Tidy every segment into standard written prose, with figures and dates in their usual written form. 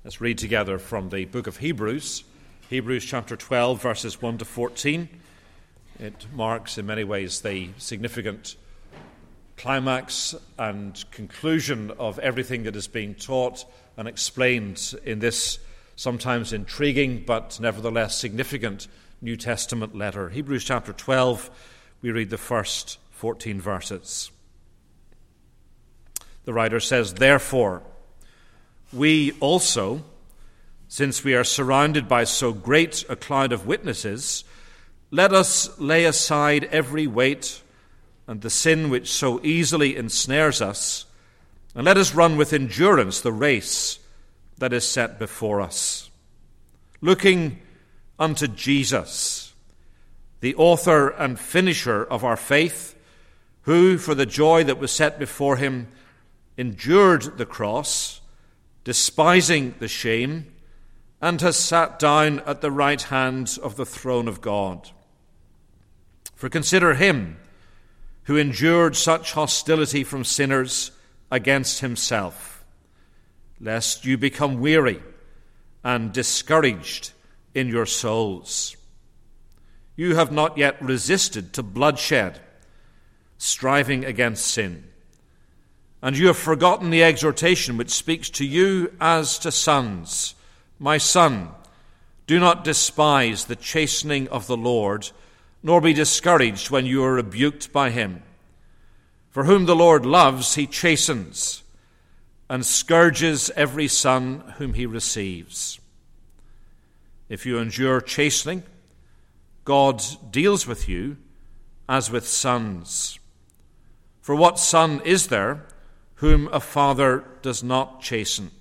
Let's read together from the book of Hebrews, Hebrews chapter 12, verses 1 to 14. It marks in many ways the significant climax and conclusion of everything that is being taught and explained in this sometimes intriguing but nevertheless significant New Testament letter. Hebrews chapter 12, we read the first 14 verses. The writer says, "Therefore, we also, since we are surrounded by so great a cloud of witnesses, let us lay aside every weight and the sin which so easily ensnares us, and let us run with endurance the race that is set before us, looking unto Jesus, the author and finisher of our faith, who, for the joy that was set before him, endured the cross, despising the shame, and has sat down at the right hand of the throne of God. For consider him who endured such hostility from sinners against himself, lest you become weary and discouraged in your souls. You have not yet resisted to bloodshed, striving against sin. And you have forgotten the exhortation which speaks to you as to sons. My son, do not despise the chastening of the Lord, nor be discouraged when you are rebuked by him. For whom the Lord loves, he chastens, and scourges every son whom he receives. If you endure chastening, God deals with you as with sons. For what son is there whom a father does not chasten?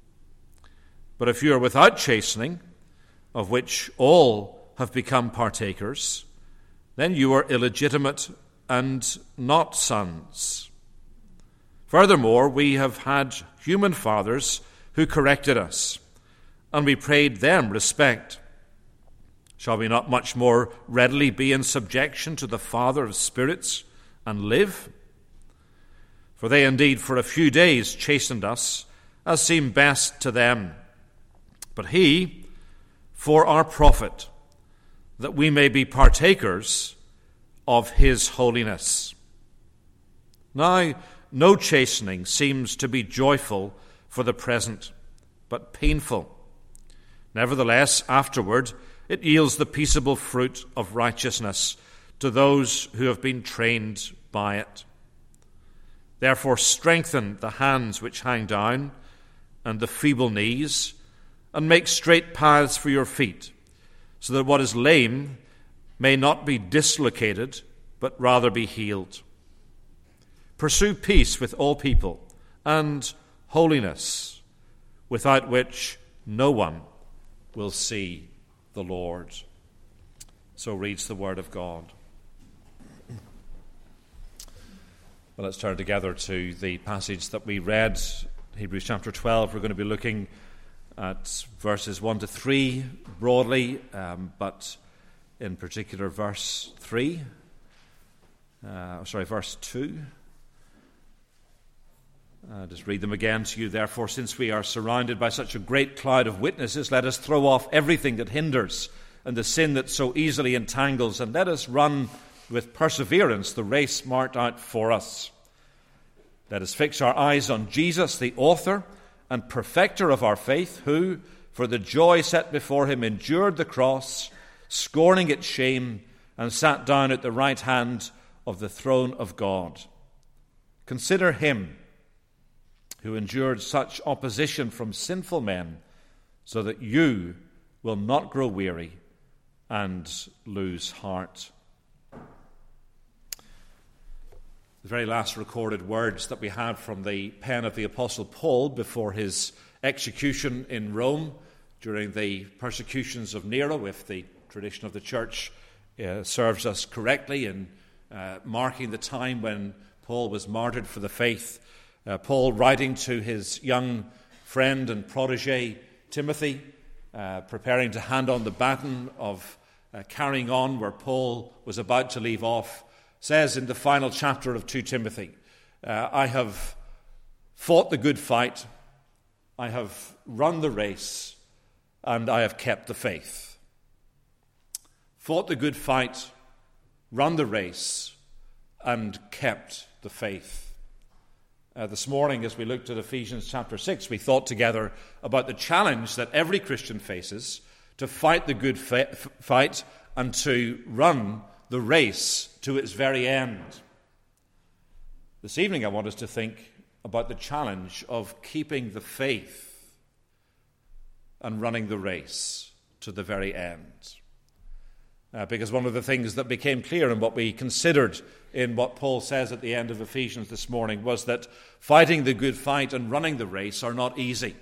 But if you are without chastening, of which all have become partakers, then you are illegitimate and not sons. Furthermore, we have had human fathers who corrected us, and we paid them respect. Shall we not much more readily be in subjection to the Father of spirits and live? For they indeed for a few days chastened us, as seemed best to them. But he, for our profit, that we may be partakers of his holiness. Now, no chastening seems to be joyful for the present, but painful. Nevertheless, afterward, it yields the peaceable fruit of righteousness to those who have been trained by it. Therefore strengthen the hands which hang down, and the feeble knees, and make straight paths for your feet, so that what is lame may not be dislocated, but rather be healed. Pursue peace with all people, and holiness, without which no one will see the Lord." So reads the word of God. Well, let's turn together to the passage that we read, Hebrews chapter 12. We're going to be looking at verses 1 to 3 broadly, but in particular verse 2. Just read them again to you. "Therefore, since we are surrounded by such a great cloud of witnesses, let us throw off everything that hinders and the sin that so easily entangles, and let us run with perseverance the race marked out for us. Let us fix our eyes on Jesus, the author and perfecter of our faith, who, for the joy set before him, endured the cross, scorning its shame, and sat down at the right hand of the throne of God. Consider him who endured such opposition from sinful men, so that you will not grow weary and lose heart." The very last recorded words that we have from the pen of the Apostle Paul before his execution in Rome during the persecutions of Nero, if the tradition of the church serves us correctly in marking the time when Paul was martyred for the faith. Paul, writing to his young friend and protege Timothy, preparing to hand on the baton of carrying on where Paul was about to leave off, says in the final chapter of 2 Timothy, "I have fought the good fight, I have run the race, and I have kept the faith. Fought the good fight, run the race, and kept the faith. This morning, as we looked at Ephesians chapter 6, we thought together about the challenge that every Christian faces to fight the good fight and to run the race to its very end. This evening, I want us to think about the challenge of keeping the faith and running the race to the very end. Because one of the things that became clear in what we considered in what Paul says at the end of Ephesians this morning was that fighting the good fight and running the race are not easy.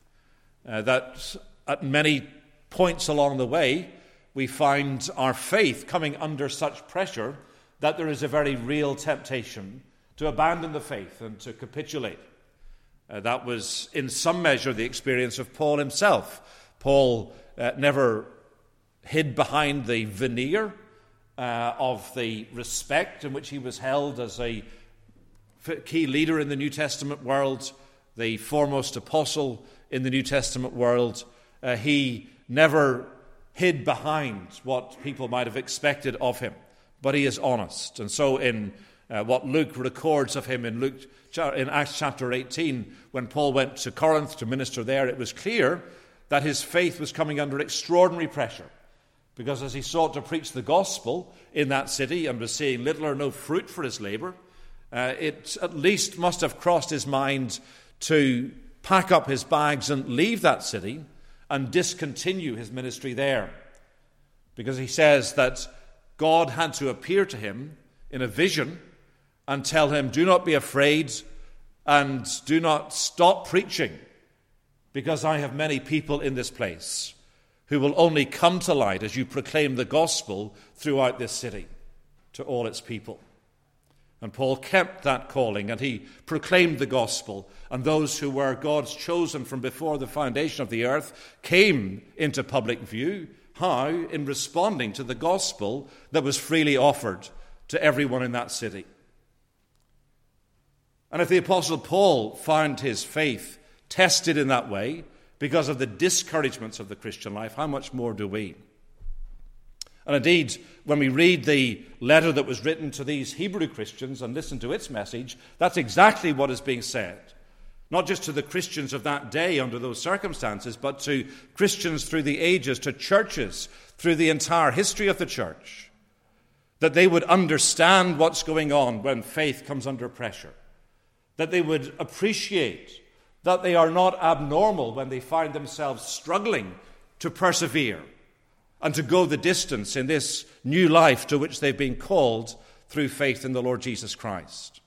That at many points along the way, we find our faith coming under such pressure that there is a very real temptation to abandon the faith and to capitulate. That was in some measure the experience of Paul himself. Paul never hid behind the veneer of the respect in which he was held as a key leader in the New Testament world, the foremost apostle in the New Testament world. He never hid behind what people might have expected of him, but he is honest. And so in what Luke records of him in Acts chapter 18, when Paul went to Corinth to minister there, it was clear that his faith was coming under extraordinary pressure. Because as he sought to preach the gospel in that city and was seeing little or no fruit for his labor, it at least must have crossed his mind to pack up his bags and leave that city and discontinue his ministry there. Because he says that God had to appear to him in a vision and tell him, do not be afraid and do not stop preaching, because I have many people in this place who will only come to light as you proclaim the gospel throughout this city to all its people. And Paul kept that calling, and he proclaimed the gospel, and those who were God's chosen from before the foundation of the earth came into public view. How? In responding to the gospel that was freely offered to everyone in that city. And if the Apostle Paul found his faith tested in that way, because of the discouragements of the Christian life, how much more do we? And indeed, when we read the letter that was written to these Hebrew Christians and listen to its message, that's exactly what is being said. Not just to the Christians of that day under those circumstances, but to Christians through the ages, to churches through the entire history of the church. That they would understand what's going on when faith comes under pressure. That they would appreciate that they are not abnormal when they find themselves struggling to persevere and to go the distance in this new life to which they've been called through faith in the Lord Jesus Christ.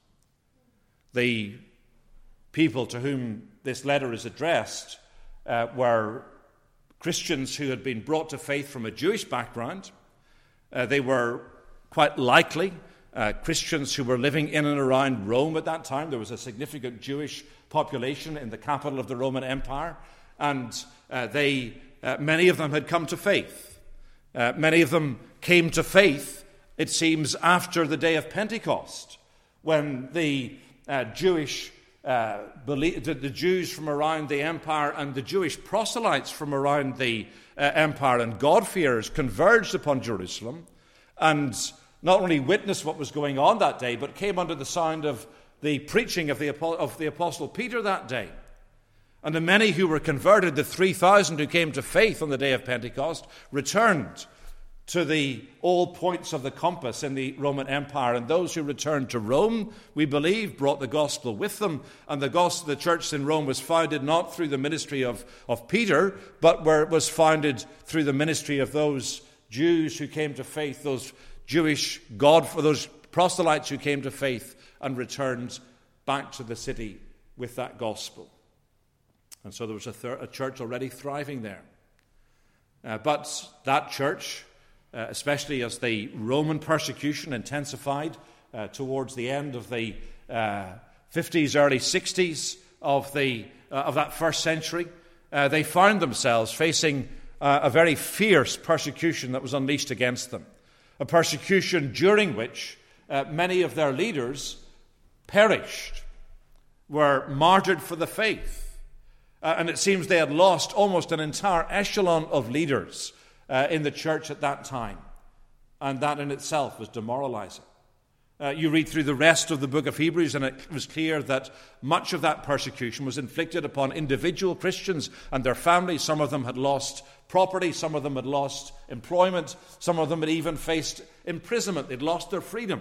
The people to whom this letter is addressed were Christians who had been brought to faith from a Jewish background. They were quite likely Christians who were living in and around Rome at that time. There was a significant Jewish population in the capital of the Roman Empire, and many of them had come to faith. Many of them came to faith, it seems, after the day of Pentecost, when the Jews from around the empire and the Jewish proselytes from around the empire and God-fearers converged upon Jerusalem and not only witnessed what was going on that day, but came under the sound of the preaching of the Apostle Peter that day. And the many who were converted, the 3,000 who came to faith on the day of Pentecost, returned to the old points of the compass in the Roman Empire. And those who returned to Rome, we believe, brought the gospel with them. And the church in Rome was founded not through the ministry of Peter, but was founded through the ministry of those Jews who came to faith, those those proselytes who came to faith and returned back to the city with that gospel. And so there was a church already thriving there. But that church, especially as the Roman persecution intensified towards the end of the 50s, early 60s of that first century, they found themselves facing a very fierce persecution that was unleashed against them. A persecution during which many of their leaders perished, were martyred for the faith. And it seems they had lost almost an entire echelon of leaders in the church at that time. And that in itself was demoralizing. You read through the rest of the book of Hebrews, and it was clear that much of that persecution was inflicted upon individual Christians and their families. Some of them had lost property, some of them had lost employment, some of them had even faced imprisonment. They'd lost their freedom.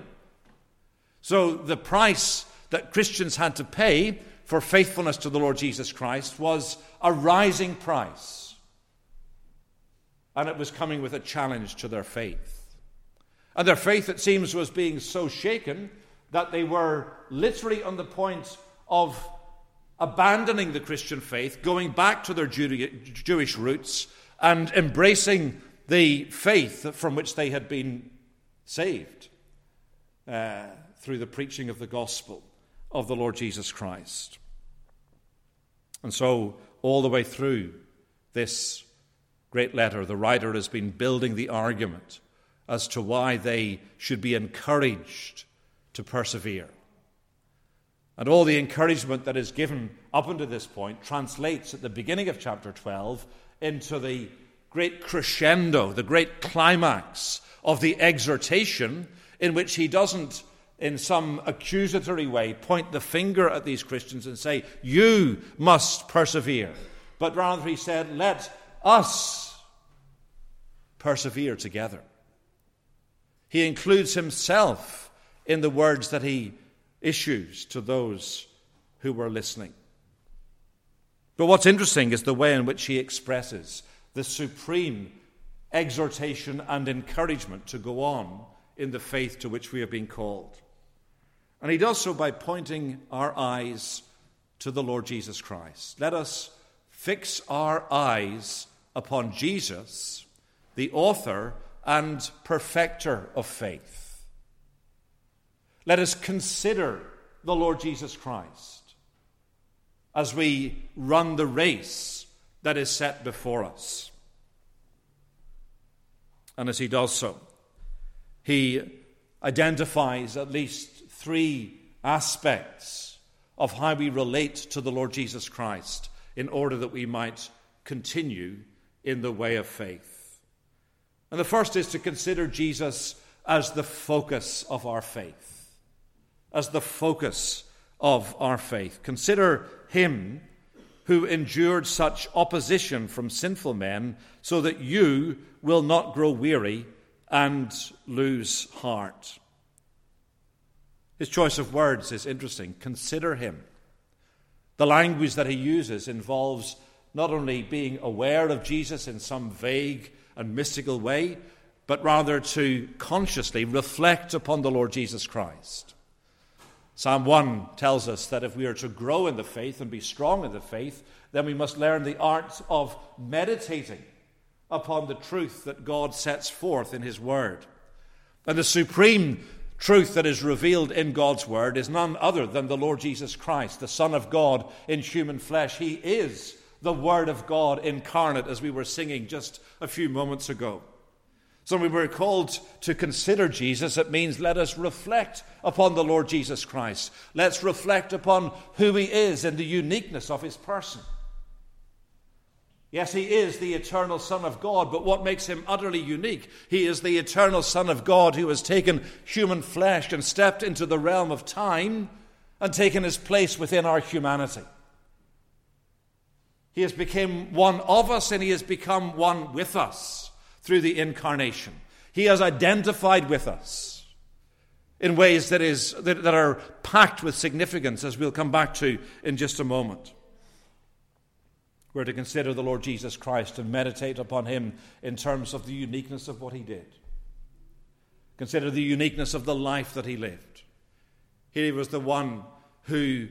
So the price that Christians had to pay for faithfulness to the Lord Jesus Christ was a rising price. And it was coming with a challenge to their faith. And their faith, it seems, was being so shaken that they were literally on the point of abandoning the Christian faith, going back to their Jewish roots, and embracing the faith from which they had been saved through the preaching of the gospel of the Lord Jesus Christ. And so, all the way through this great letter, the writer has been building the argument as to why they should be encouraged to persevere. And all the encouragement that is given up until this point translates at the beginning of chapter 12 into the great crescendo, the great climax of the exhortation, in which he doesn't, in some accusatory way, point the finger at these Christians and say, you must persevere. But rather he said, let us persevere together. He includes himself in the words that he issues to those who were listening. But what's interesting is the way in which he expresses the supreme exhortation and encouragement to go on in the faith to which we have been called. And he does so by pointing our eyes to the Lord Jesus Christ. Let us fix our eyes upon Jesus, the author and perfecter of faith. Let us consider the Lord Jesus Christ as we run the race that is set before us. And as he does so, he identifies at least three aspects of how we relate to the Lord Jesus Christ in order that we might continue in the way of faith. And the first is to consider Jesus as the focus of our faith. As the focus of our faith. Consider him who endured such opposition from sinful men so that you will not grow weary and lose heart. His choice of words is interesting. Consider him. The language that he uses involves not only being aware of Jesus in some vague and mystical way, but rather to consciously reflect upon the Lord Jesus Christ. Psalm 1 tells us that if we are to grow in the faith and be strong in the faith, then we must learn the art of meditating upon the truth that God sets forth in his word. And the supreme truth that is revealed in God's word is none other than the Lord Jesus Christ, the Son of God in human flesh. He is the Word of God incarnate, as we were singing just a few moments ago. So when we're called to consider Jesus, it means let us reflect upon the Lord Jesus Christ. Let's reflect upon who he is and the uniqueness of his person. Yes, he is the eternal Son of God, but what makes him utterly unique? He is the eternal Son of God who has taken human flesh and stepped into the realm of time and taken his place within our humanity. He has become one of us and he has become one with us through the incarnation. He has identified with us in ways that are packed with significance, as we'll come back to in just a moment. We're to consider the Lord Jesus Christ and meditate upon him in terms of the uniqueness of what he did. Consider the uniqueness of the life that he lived. He was the one who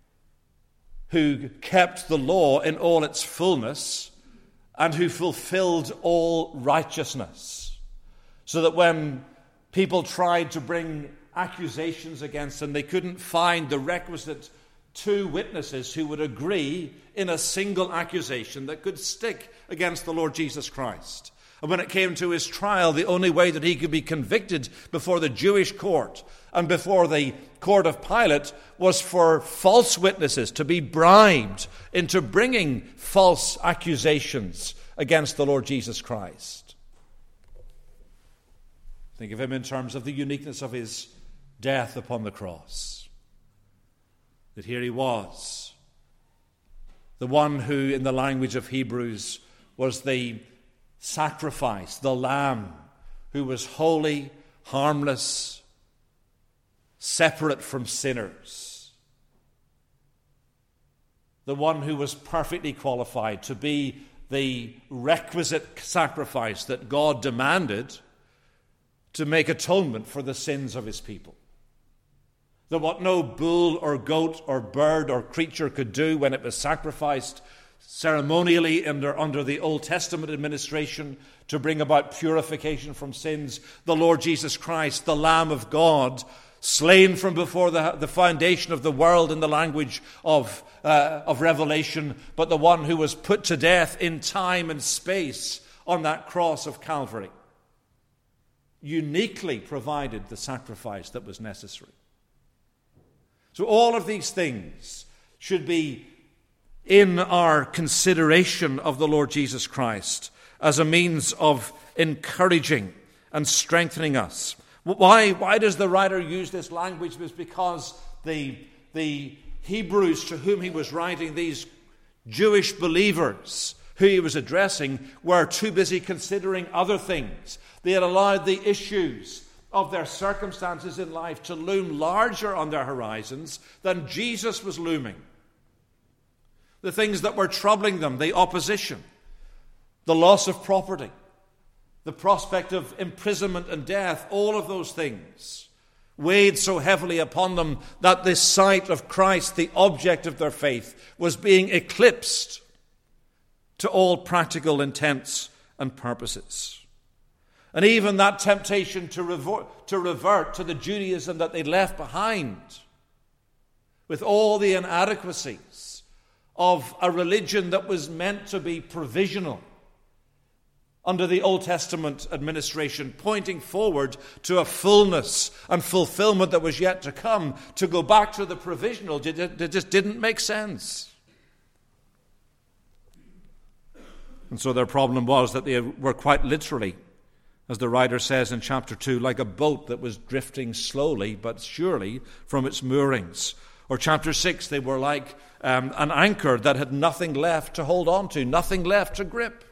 kept the law in all its fullness and who fulfilled all righteousness. So that when people tried to bring accusations against him, they couldn't find the requisite two witnesses who would agree in a single accusation that could stick against the Lord Jesus Christ. And when it came to his trial, the only way that he could be convicted before the Jewish court and before the court of Pilate was for false witnesses to be bribed into bringing false accusations against the Lord Jesus Christ. Think of him in terms of the uniqueness of his death upon the cross. That here he was, the one who, in the language of Hebrews, was the sacrifice, the lamb, who was holy, harmless, separate from sinners. The one who was perfectly qualified to be the requisite sacrifice that God demanded to make atonement for the sins of his people. That what no bull or goat or bird or creature could do when it was sacrificed ceremonially under the Old Testament administration to bring about purification from sins, the Lord Jesus Christ, the Lamb of God, slain from before the foundation of the world in the language of Revelation, but the one who was put to death in time and space on that cross of Calvary, uniquely provided the sacrifice that was necessary. So all of these things should be in our consideration of the Lord Jesus Christ as a means of encouraging and strengthening us. Why does the writer use this language? It's because the Hebrews to whom he was writing, these Jewish believers who he was addressing, were too busy considering other things. They had allowed the issues of their circumstances in life to loom larger on their horizons than Jesus was looming. The things that were troubling them, the opposition, the loss of property, the prospect of imprisonment and death, all of those things weighed so heavily upon them that this sight of Christ, the object of their faith, was being eclipsed to all practical intents and purposes. And even that temptation to revert to the Judaism that they left behind, with all the inadequacies of a religion that was meant to be provisional under the Old Testament administration, pointing forward to a fullness and fulfillment that was yet to come, to go back to the provisional, it just didn't make sense. And so their problem was that they were quite literally, as the writer says in chapter 2, like a boat that was drifting slowly but surely from its moorings. Or chapter 6, they were like an anchor that had nothing left to hold on to, nothing left to grip.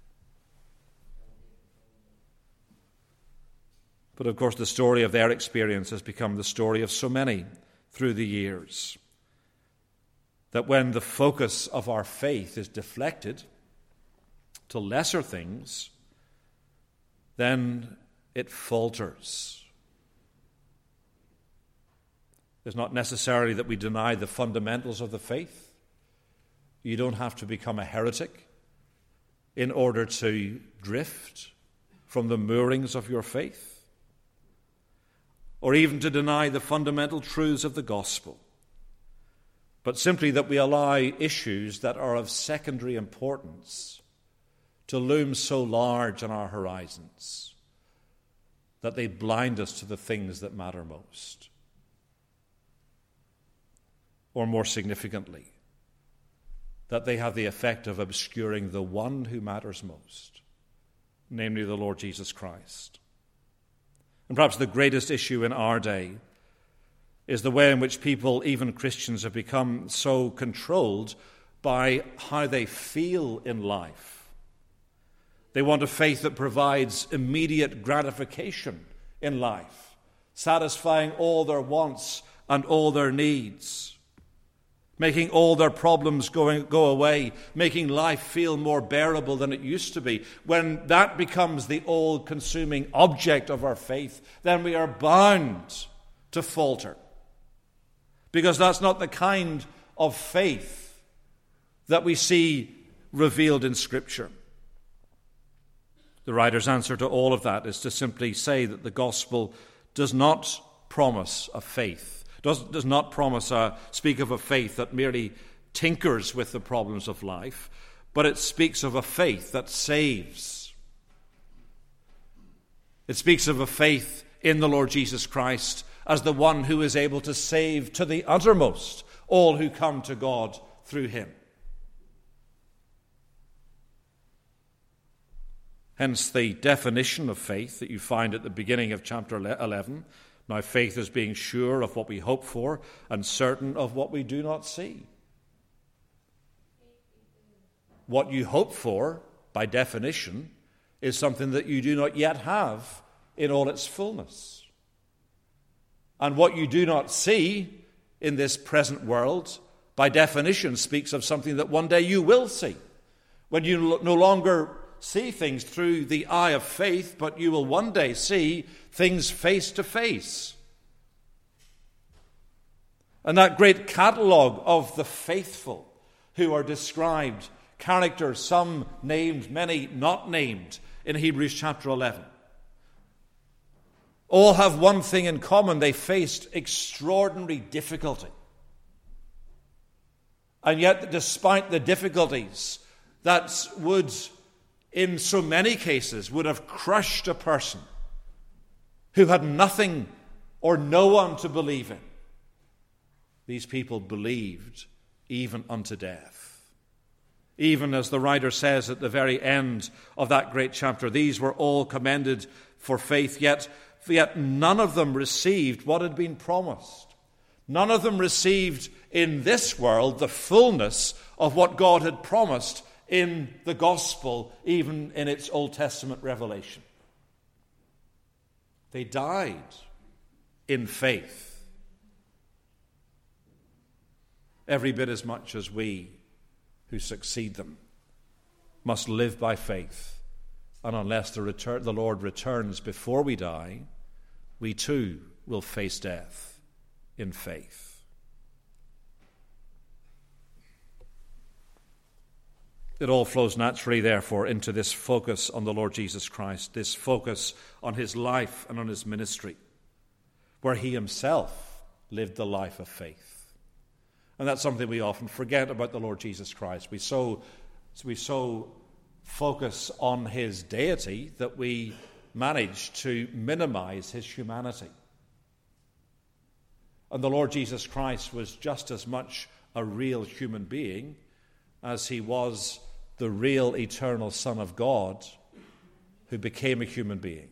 But of course, the story of their experience has become the story of so many through the years. That when the focus of our faith is deflected to lesser things, then it falters. It's not necessarily that we deny the fundamentals of the faith. You don't have to become a heretic in order to drift from the moorings of your faith, or even to deny the fundamental truths of the gospel, but simply that we allow issues that are of secondary importance to loom so large on our horizons that they blind us to the things that matter most. Or more significantly, that they have the effect of obscuring the one who matters most, namely the Lord Jesus Christ. And perhaps the greatest issue in our day is the way in which people, even Christians, have become so controlled by how they feel in life. They want a faith that provides immediate gratification in life, satisfying all their wants and all their needs, making all their problems go away, making life feel more bearable than it used to be. When that becomes the all-consuming object of our faith, then we are bound to falter, because that's not the kind of faith that we see revealed in Scripture. The writer's answer to all of that is to simply say that the gospel does not promise a faith, does not speak of a faith that merely tinkers with the problems of life, but it speaks of a faith that saves, It speaks of a faith in the Lord Jesus Christ as the one who is able to save to the uttermost all who come to God through him. Hence the definition of faith that you find at the beginning of chapter 11. Now faith is being sure of what we hope for and certain of what we do not see. What you hope for, by definition, is something that you do not yet have in all its fullness. And what you do not see in this present world, by definition, speaks of something that one day you will see. When you no longer see things through the eye of faith, but you will one day see things face to face. And that great catalogue of the faithful who are described, characters, some named, many not named, in Hebrews chapter 11, all have one thing in common: they faced extraordinary difficulty. And yet, despite the difficulties that would, in so many cases, would have crushed a person who had nothing or no one to believe in, these people believed even unto death. Even as the writer says at the very end of that great chapter, these were all commended for faith, yet none of them received what had been promised. None of them received in this world the fullness of what God had promised in the gospel, even in its Old Testament revelation. They died in faith, every bit as much as we who succeed them must live by faith. And unless the Lord returns before we die, we too will face death in faith. It all flows naturally, therefore, into this focus on the Lord Jesus Christ, this focus on his life and on his ministry, where he himself lived the life of faith. And that's something we often forget about the Lord Jesus Christ. We so focus on his deity that we manage to minimize his humanity. And the Lord Jesus Christ was just as much a real human being as he was the real eternal Son of God who became a human being.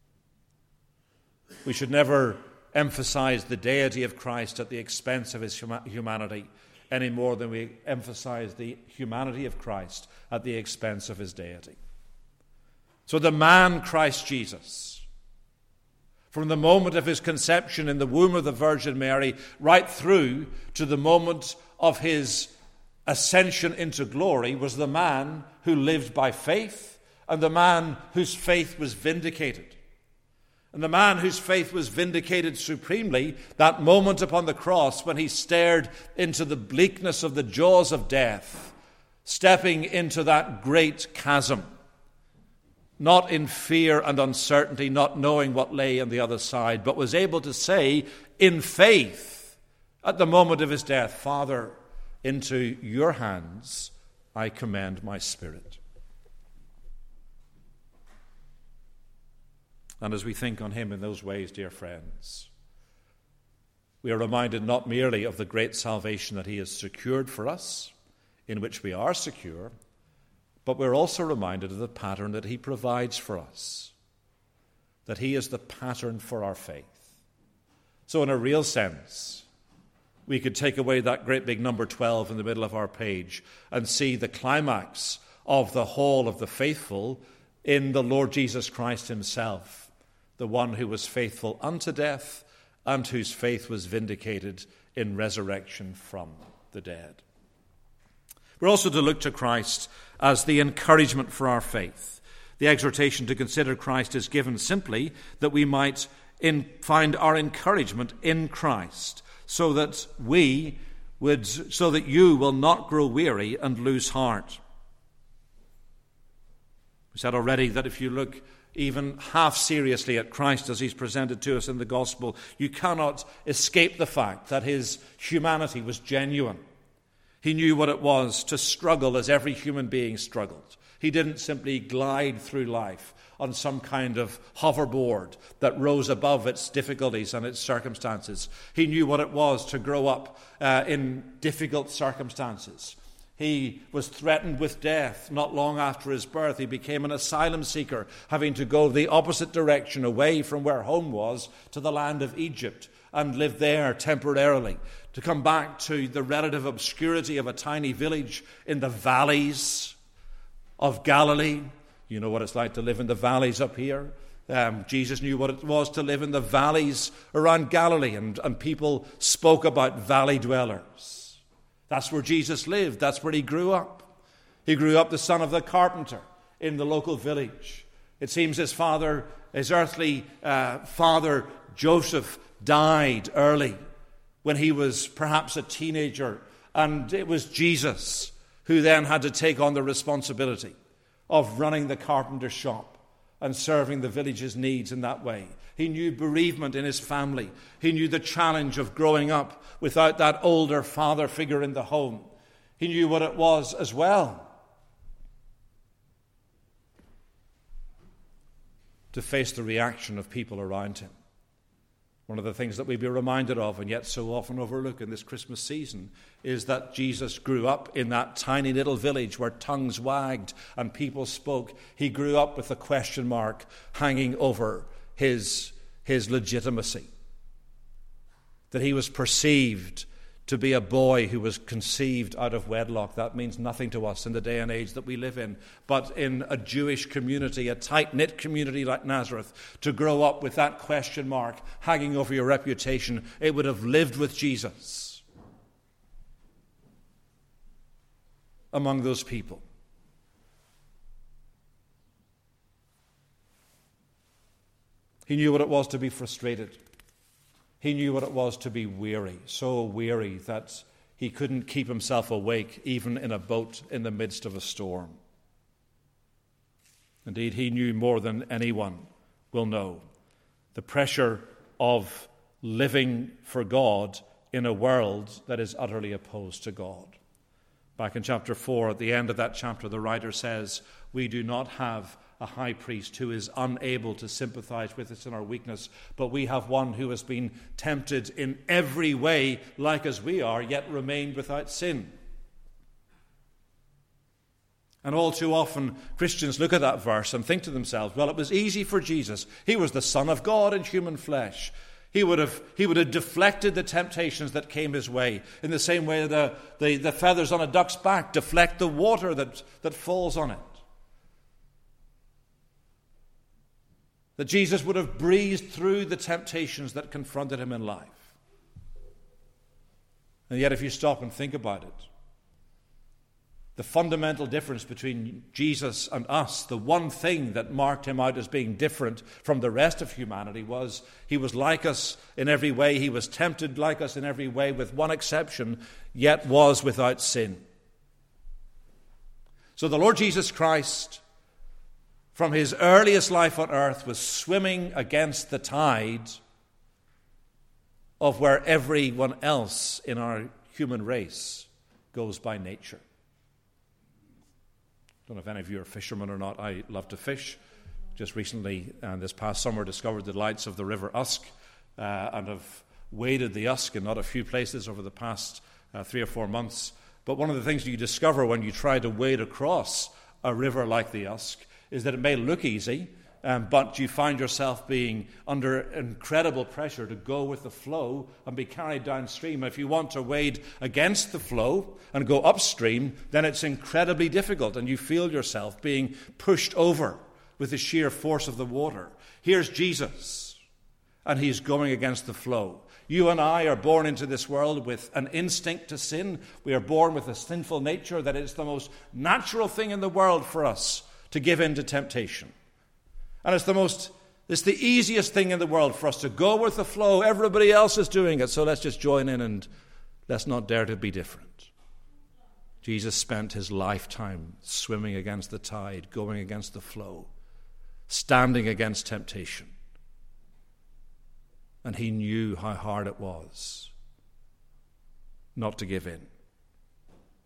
We should never emphasize the deity of Christ at the expense of his humanity any more than we emphasize the humanity of Christ at the expense of his deity. So the man Christ Jesus, from the moment of his conception in the womb of the Virgin Mary right through to the moment of his ascension into glory, was the man who lived by faith and the man whose faith was vindicated. And the man whose faith was vindicated supremely, that moment upon the cross when he stared into the bleakness of the jaws of death, stepping into that great chasm, not in fear and uncertainty, not knowing what lay on the other side, but was able to say in faith at the moment of his death, Father, into your hands I commend my spirit. And as we think on him in those ways, dear friends, we are reminded not merely of the great salvation that he has secured for us, in which we are secure, but we're also reminded of the pattern that he provides for us, that he is the pattern for our faith. So in a real sense, we could take away that great big number 12 in the middle of our page and see the climax of the whole of the faithful in the Lord Jesus Christ himself, the one who was faithful unto death and whose faith was vindicated in resurrection from the dead. We're also to look to Christ as the encouragement for our faith. The exhortation to consider Christ is given simply that we might find our encouragement in Christ, so that you will not grow weary and lose heart. We said already that if you look even half seriously at Christ as he's presented to us in the gospel, you cannot escape the fact that his humanity was genuine. He knew what it was to struggle as every human being struggled. He didn't simply glide through life on some kind of hoverboard that rose above its difficulties and its circumstances. He knew what it was to grow up in difficult circumstances. He was threatened with death not long after his birth. He became an asylum seeker, having to go the opposite direction away from where home was to the land of Egypt and live there temporarily, to come back to the relative obscurity of a tiny village in the valleys of Galilee. You know what it's like to live in the valleys up here. Jesus knew what it was to live in the valleys around Galilee, and people spoke about valley dwellers. That's where Jesus lived. That's where he grew up. He grew up the son of the carpenter in the local village. It seems his earthly father, Joseph, died early when he was perhaps a teenager, and it was Jesus who then had to take on the responsibility of running the carpenter shop and serving the village's needs in that way. He knew bereavement in his family. He knew the challenge of growing up without that older father figure in the home. He knew what it was as well to face the reaction of people around him. One of the things that we be reminded of, and yet so often overlook in this Christmas season, is that Jesus grew up in that tiny little village where tongues wagged and people spoke. He grew up with a question mark hanging over his legitimacy. That he was perceived to be a boy who was conceived out of wedlock. That means nothing to us in the day and age that we live in. But in a Jewish community, a tight-knit community like Nazareth, to grow up with that question mark hanging over your reputation, it would have lived with Jesus among those people. He knew what it was to be frustrated. He knew what it was to be weary, so weary that he couldn't keep himself awake even in a boat in the midst of a storm. Indeed, he knew more than anyone will know the pressure of living for God in a world that is utterly opposed to God. Back in chapter 4, at the end of that chapter, the writer says, "We do not have a high priest who is unable to sympathize with us in our weakness, but we have one who has been tempted in every way like as we are, yet remained without sin." And all too often, Christians look at that verse and think to themselves, well, it was easy for Jesus. He was the Son of God in human flesh. He would have deflected the temptations that came his way, in the same way the feathers on a duck's back deflect the water that falls on it. That Jesus would have breezed through the temptations that confronted him in life. And yet if you stop and think about it, the fundamental difference between Jesus and us, the one thing that marked him out as being different from the rest of humanity, was he was like us in every way. He was tempted like us in every way, with one exception, yet was without sin. So the Lord Jesus Christ, from his earliest life on earth, was swimming against the tide of where everyone else in our human race goes by nature. I don't know if any of you are fishermen or not. I love to fish. Just recently, this past summer, discovered the delights of the River Usk and have waded the Usk in not a few places over the past 3 or 4 months. But one of the things you discover when you try to wade across a river like the Usk is that it may look easy, but you find yourself being under incredible pressure to go with the flow and be carried downstream. If you want to wade against the flow and go upstream, then it's incredibly difficult, and you feel yourself being pushed over with the sheer force of the water. Here's Jesus, and he's going against the flow. You and I are born into this world with an instinct to sin. We are born with a sinful nature that is the most natural thing in the world for us to give in to temptation. And it's the easiest thing in the world for us to go with the flow. Everybody else is doing it, so let's just join in and let's not dare to be different. Jesus spent his lifetime swimming against the tide, going against the flow, standing against temptation. And he knew how hard it was not to give in.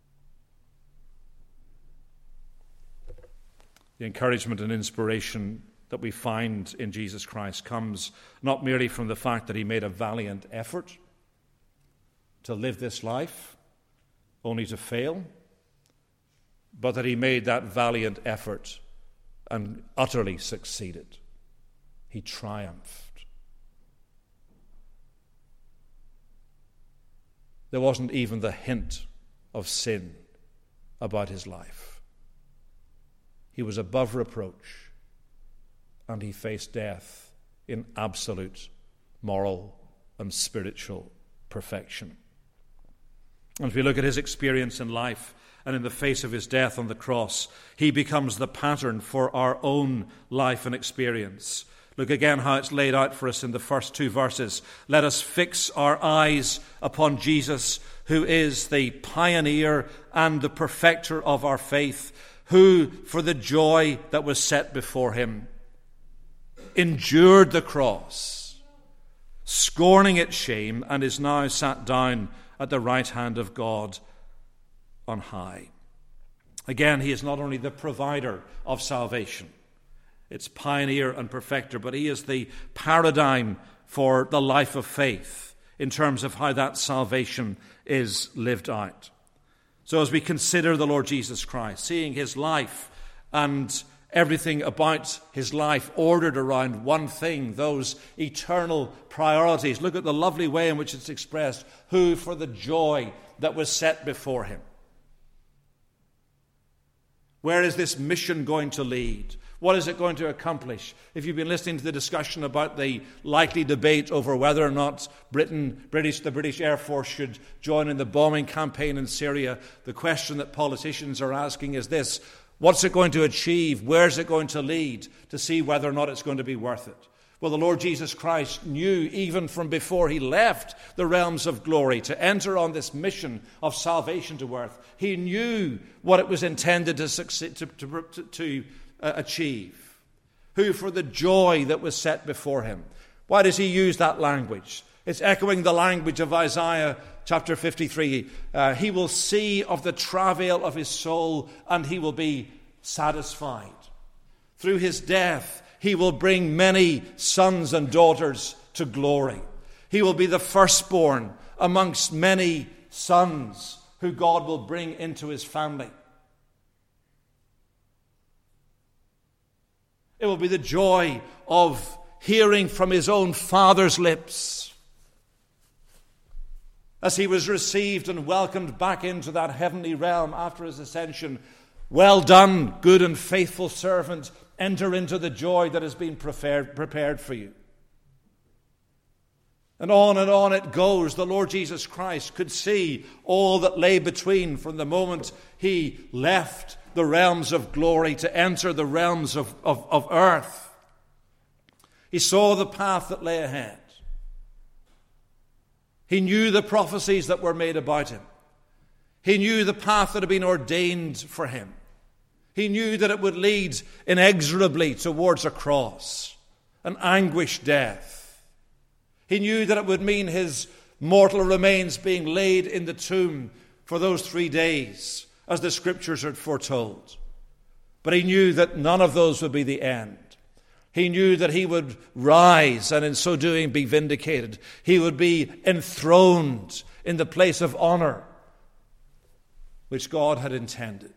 The encouragement and inspiration that we find in Jesus Christ comes not merely from the fact that he made a valiant effort to live this life, only to fail, but that he made that valiant effort and utterly succeeded. He triumphed. There wasn't even the hint of sin about his life. He was above reproach, and he faced death in absolute moral and spiritual perfection. And as we look at his experience in life and in the face of his death on the cross, he becomes the pattern for our own life and experience. Look again how it's laid out for us in the first two verses. Let us fix our eyes upon Jesus, who is the pioneer and the perfecter of our faith, who, for the joy that was set before him, endured the cross, scorning its shame, and is now sat down at the right hand of God on high. Again, he is not only the provider of salvation, its pioneer and perfecter, but he is the paradigm for the life of faith in terms of how that salvation is lived out. So as we consider the Lord Jesus Christ, seeing his life and everything about his life ordered around one thing, those eternal priorities, look at the lovely way in which it's expressed, who for the joy that was set before him. Where is this mission going to lead? What is it going to accomplish? If you've been listening to the discussion about the likely debate over whether or not the British Air Force should join in the bombing campaign in Syria, the question that politicians are asking is this: what's it going to achieve? Where's it going to lead? To see whether or not it's going to be worth it. Well, the Lord Jesus Christ knew even from before he left the realms of glory to enter on this mission of salvation to earth. He knew what it was intended to succeed, to achieve. Who for the joy that was set before him. Why does he use that language? It's echoing the language of Isaiah chapter 53. He will see of the travail of his soul, and he will be satisfied. Through his death, he will bring many sons and daughters to glory. He will be the firstborn amongst many sons who God will bring into his family. It will be the joy of hearing from his own Father's lips as he was received and welcomed back into that heavenly realm after his ascension. Well done, good and faithful servant. Enter into the joy that has been prepared for you. And on it goes. The Lord Jesus Christ could see all that lay between from the moment he left the realms of glory to enter the realms of earth. He saw the path that lay ahead. He knew the prophecies that were made about him. He knew the path that had been ordained for him. He knew that it would lead inexorably towards a cross, an anguished death. He knew that it would mean his mortal remains being laid in the tomb for those 3 days, as the scriptures had foretold. But he knew that none of those would be the end. He knew that he would rise and in so doing be vindicated. He would be enthroned in the place of honor which God had intended.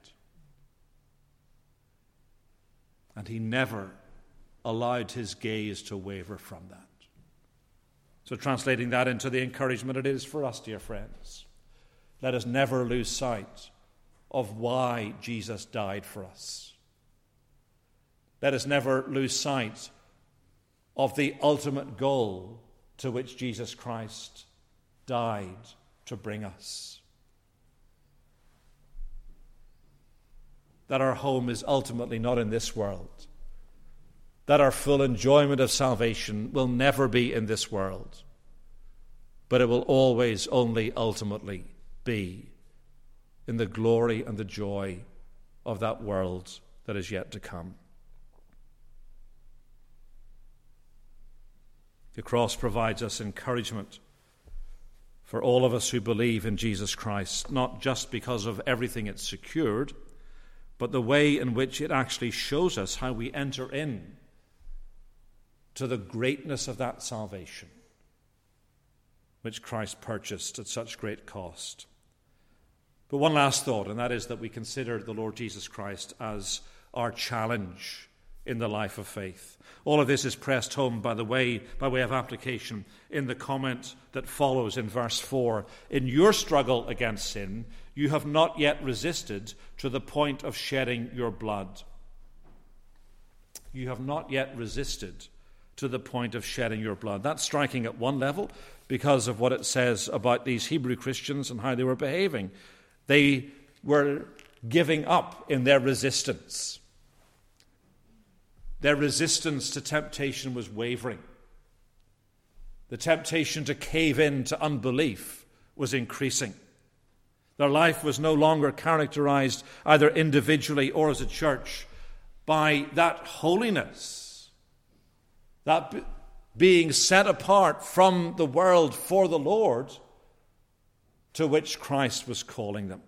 And he never allowed his gaze to waver from that. So translating that into the encouragement it is for us, dear friends, let us never lose sight of why Jesus died for us. Let us never lose sight of the ultimate goal to which Jesus Christ died to bring us. That our home is ultimately not in this world. That our full enjoyment of salvation will never be in this world. But it will always only ultimately be in the glory and the joy of that world that is yet to come. The cross provides us encouragement for all of us who believe in Jesus Christ, not just because of everything it's secured, but the way in which it actually shows us how we enter in to the greatness of that salvation which Christ purchased at such great cost. But one last thought, and that is that we consider the Lord Jesus Christ as our challenge in the life of faith. All of this is pressed home by way of application in the comment that follows in verse 4. In your struggle against sin, you have not yet resisted to the point of shedding your blood. You have not yet resisted to the point of shedding your blood. That's striking at one level because of what it says about these Hebrew Christians and how they were behaving. They were giving up in their resistance. Their resistance to temptation was wavering. The temptation to cave in to unbelief was increasing. Their life was no longer characterized either individually or as a church by that holiness, that being set apart from the world for the Lord to which Christ was calling them.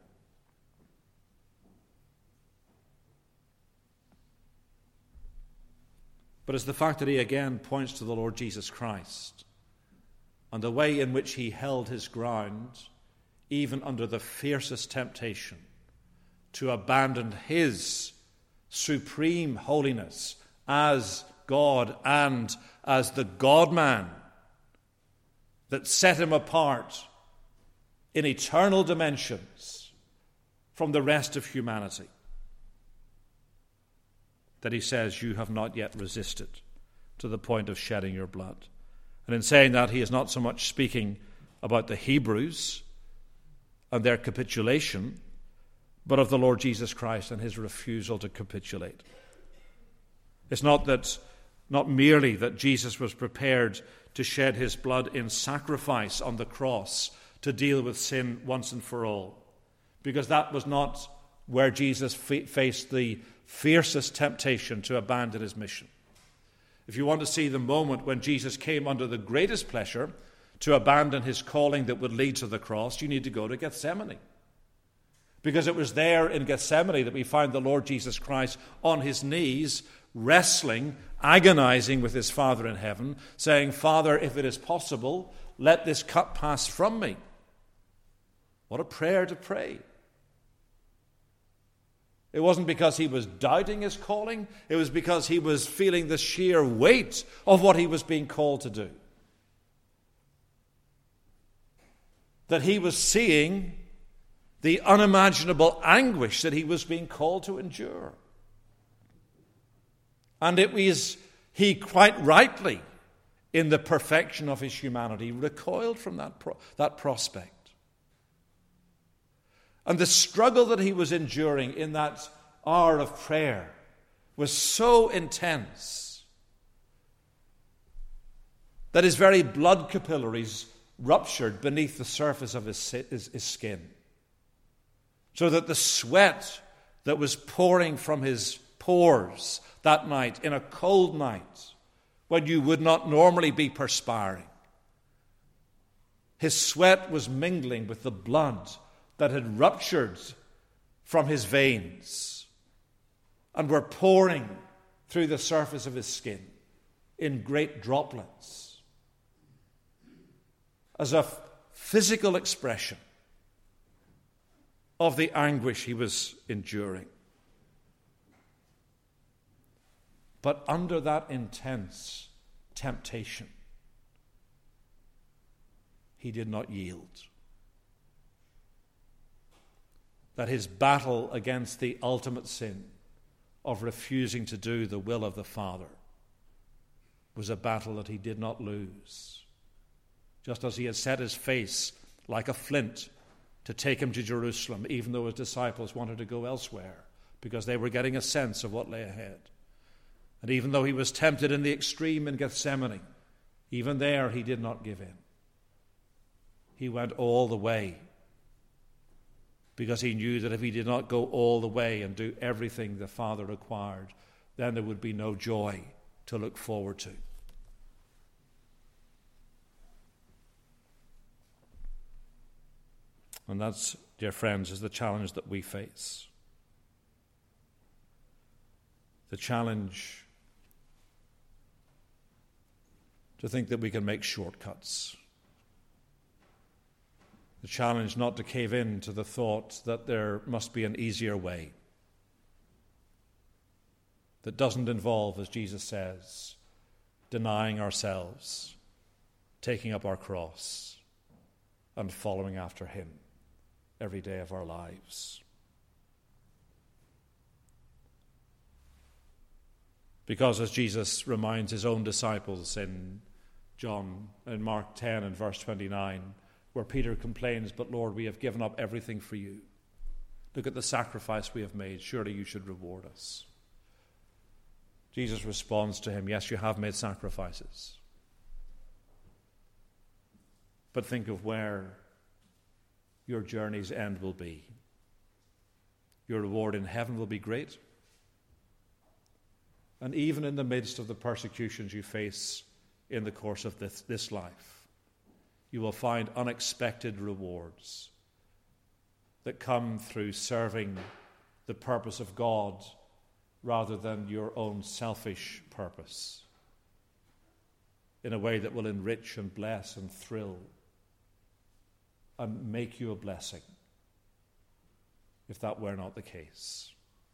But it's the fact that he again points to the Lord Jesus Christ and the way in which he held his ground, even under the fiercest temptation, to abandon his supreme holiness as God and as the God-man that set him apart in eternal dimensions from the rest of humanity. That he says, you have not yet resisted to the point of shedding your blood. And in saying that, he is not so much speaking about the Hebrews and their capitulation, but of the Lord Jesus Christ and his refusal to capitulate. It's not merely that Jesus was prepared to shed his blood in sacrifice on the cross to deal with sin once and for all, because that was not where Jesus faced the fiercest temptation to abandon his mission. If you want to see the moment when Jesus came under the greatest pressure to abandon his calling that would lead to the cross, you need to go to Gethsemane. Because it was there in Gethsemane that we find the Lord Jesus Christ on his knees, wrestling, agonizing with his Father in heaven, saying, Father, if it is possible, let this cup pass from me. What a prayer to pray. It wasn't because he was doubting his calling. It was because he was feeling the sheer weight of what he was being called to do. That he was seeing the unimaginable anguish that he was being called to endure. And it was he quite rightly, in the perfection of his humanity, recoiled from that prospect. And the struggle that he was enduring in that hour of prayer was so intense that his very blood capillaries ruptured beneath the surface of his skin, so that the sweat that was pouring from his pores that night, in a cold night, when you would not normally be perspiring, his sweat was mingling with the blood that had ruptured from his veins and were pouring through the surface of his skin in great droplets as a physical expression of the anguish he was enduring. But under that intense temptation, he did not yield. That his battle against the ultimate sin of refusing to do the will of the Father was a battle that he did not lose. Just as he had set his face like a flint to take him to Jerusalem, even though his disciples wanted to go elsewhere because they were getting a sense of what lay ahead. And even though he was tempted in the extreme in Gethsemane, even there he did not give in. He went all the way, because he knew that if he did not go all the way and do everything the Father required, then there would be no joy to look forward to. And that's, dear friends, is the challenge that we face. the challenge to think that we can make shortcuts, the challenge not to cave in to the thought that there must be an easier way that doesn't involve, as Jesus says, denying ourselves, taking up our cross, and following after him every day of our lives. Because as Jesus reminds his own disciples in Mark 10 and verse 29, where Peter complains, "But Lord, we have given up everything for you. Look at the sacrifice we have made. Surely you should reward us." Jesus responds to him, "Yes, you have made sacrifices. But think of where your journey's end will be. Your reward in heaven will be great. And even in the midst of the persecutions you face in the course of this life, you will find unexpected rewards that come through serving the purpose of God rather than your own selfish purpose, in a way that will enrich and bless and thrill and make you a blessing, if that were not the case.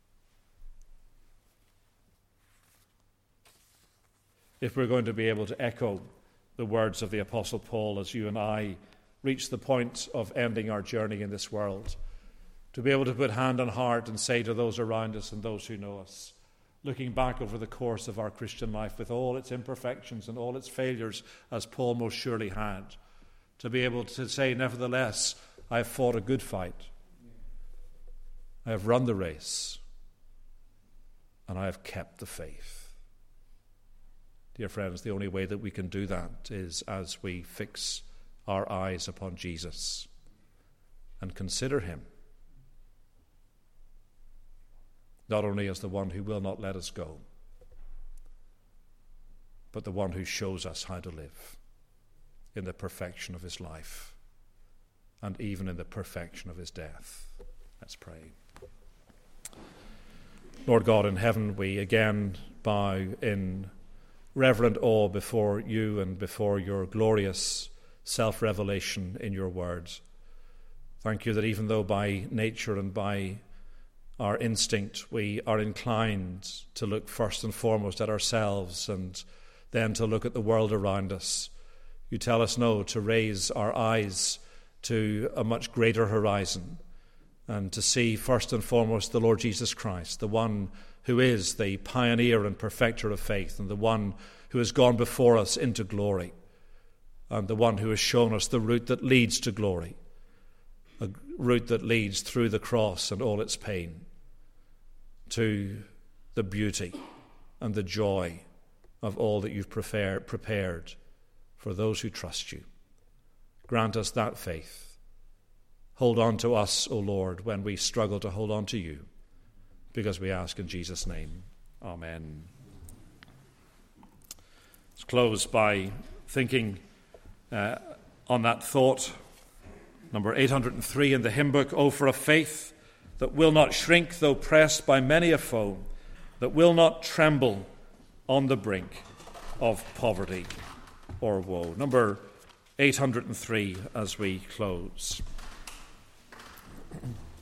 If we're going to be able to echo the words of the Apostle Paul as you and I reach the point of ending our journey in this world, to be able to put hand on heart and say to those around us and those who know us, looking back over the course of our Christian life with all its imperfections and all its failures, as Paul most surely had, to be able to say, nevertheless, I have fought a good fight. I have run the race, and I have kept the faith. Dear friends, the only way that we can do that is as we fix our eyes upon Jesus and consider him not only as the one who will not let us go, but the one who shows us how to live in the perfection of his life and even in the perfection of his death. Let's pray. Lord God in heaven, we again bow in reverent awe before you and before your glorious self-revelation in your word. Thank you that even though by nature and by our instinct we are inclined to look first and foremost at ourselves and then to look at the world around us, you tell us no, to raise our eyes to a much greater horizon and to see first and foremost the Lord Jesus Christ, the one who is the pioneer and perfecter of faith, and the one who has gone before us into glory, and the one who has shown us the route that leads to glory, a route that leads through the cross and all its pain to the beauty and the joy of all that you've prepared for those who trust you. Grant us that faith. Hold on to us, O Lord, when we struggle to hold on to you, because we ask in Jesus' name. Amen. Let's close by thinking on that thought. Number 803 in the hymn book, "Oh, for a faith that will not shrink though pressed by many a foe, that will not tremble on the brink of poverty or woe." Number 803 as we close.